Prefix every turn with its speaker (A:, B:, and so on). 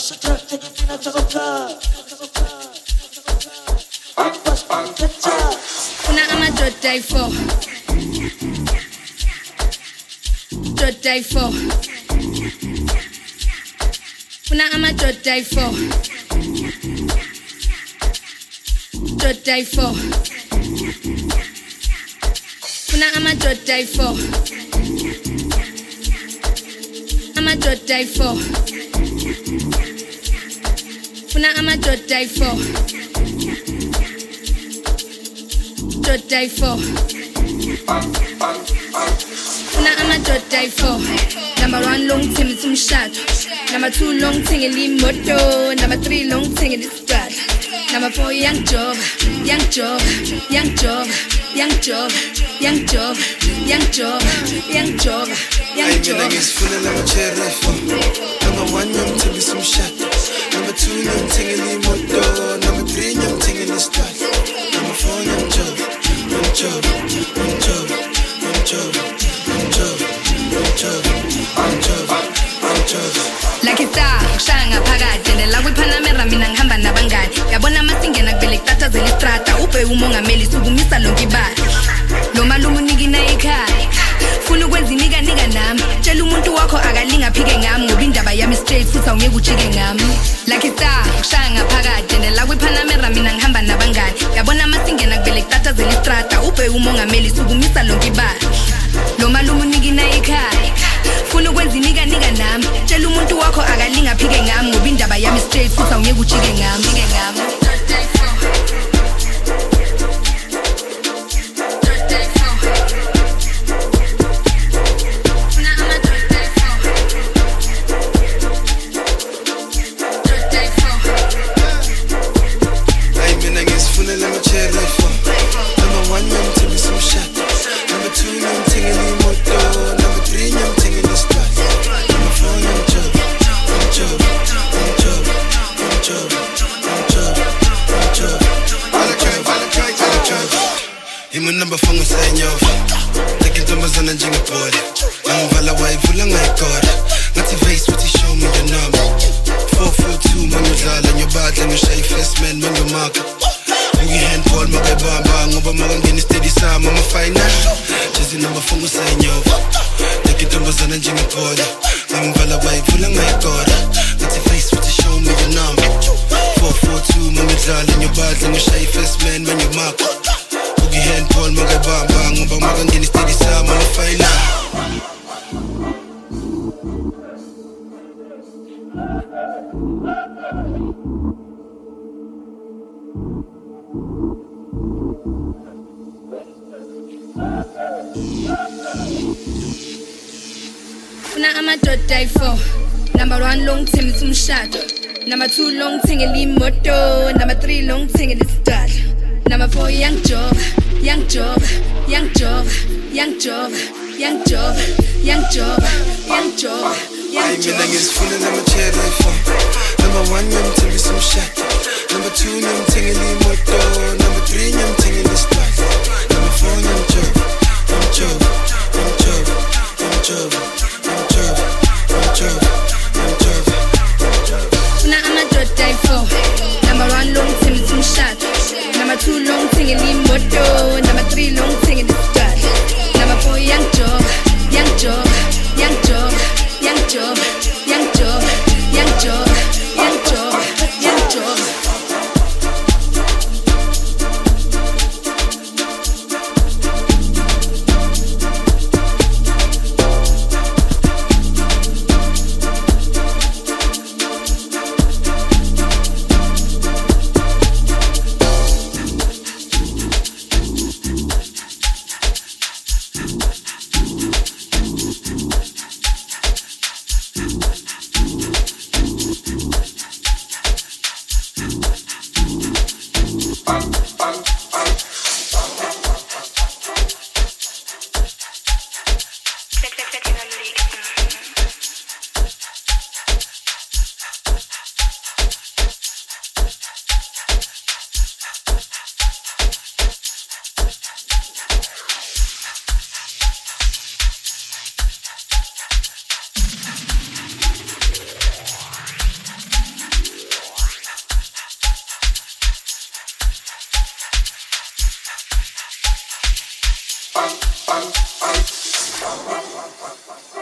A: Una amadoda ifo Doda ifo Una amadoda ifo Doda ifo Una amadoda ifo Amadoda ifo Una amadoda ifo Doda ifo Una amadoda ifo Number 1 long thing it's umshado Number 2 long thing elimoto Number 3 long thing elistrada Number 4 young job Young job Young job Young job Young job Young job Young job Young job
B: I ngizifuna la cherry for Number 1 young thing is umshado Number 2 young thing elimoto Number 3 young thing elistrada Number 4 young job Young job Young job Young job Young job Young job Young job Young job
A: Like ita ushanga phakathi nela kwiPanamera mina ngihamba nabangani yabona masingena kubele kutata zelistrata ube umongameli sukumisa lonke ibali lo malume unikina ekhaya funa ukwenza inika nami tshela umuntu wakho akalinga phike ngami ngoba indaba yami straight futhi awungeke ujike ngami like ita ushanga phakathi nela kwiPanamera mina ngihamba nabangani yabona masingena kubele kutata zelistrata ube umongameli sukumisa lonke ibali lo malume unikina ekhaya funa ukwenza inika nami tshela umuntu wakho akalinga phike ngami ngoba indaba yami straight futhi awungeke ujike ngami
B: Number phone usenyo Like intombazana njengepole Angivala wayivula ngayikora Ngathi face uthi show me your number 442 mangudlala nyobadla ngishaya first man mangomarka Ngihandball makayibamba ngoba makangena steady sama final Just number phone usenyo Like intombazana njengepole Angivala wayivula ngayikora Ngathi face uthi show me your number 442 mangudlala nyobadla ngishaya first man mangomarka Handball magabamba ngoba makangena steady sama final
A: Una amadoda ifo Number 1 long thing it's umshado Number 2 long thing elimoto Number 3 long thing elistrada Number 4 young job Young job, young job, young job, young job, young job, young job, young job.
B: I ngizifuna la cherry for Number 1 young thing is umshado Number 2 young thing elimoto Number 3 young thing elistrada Number 4 young job, young job, young job, young job, young job, young job, young job, young job.
A: Una amadoda ifo Number 1 long thing is umshado Number 2 long thing elimoto Number 3 long thing elistrada Number 4 young job, young job, young job, young job, young job, young job, young job, young job.
B: Bye.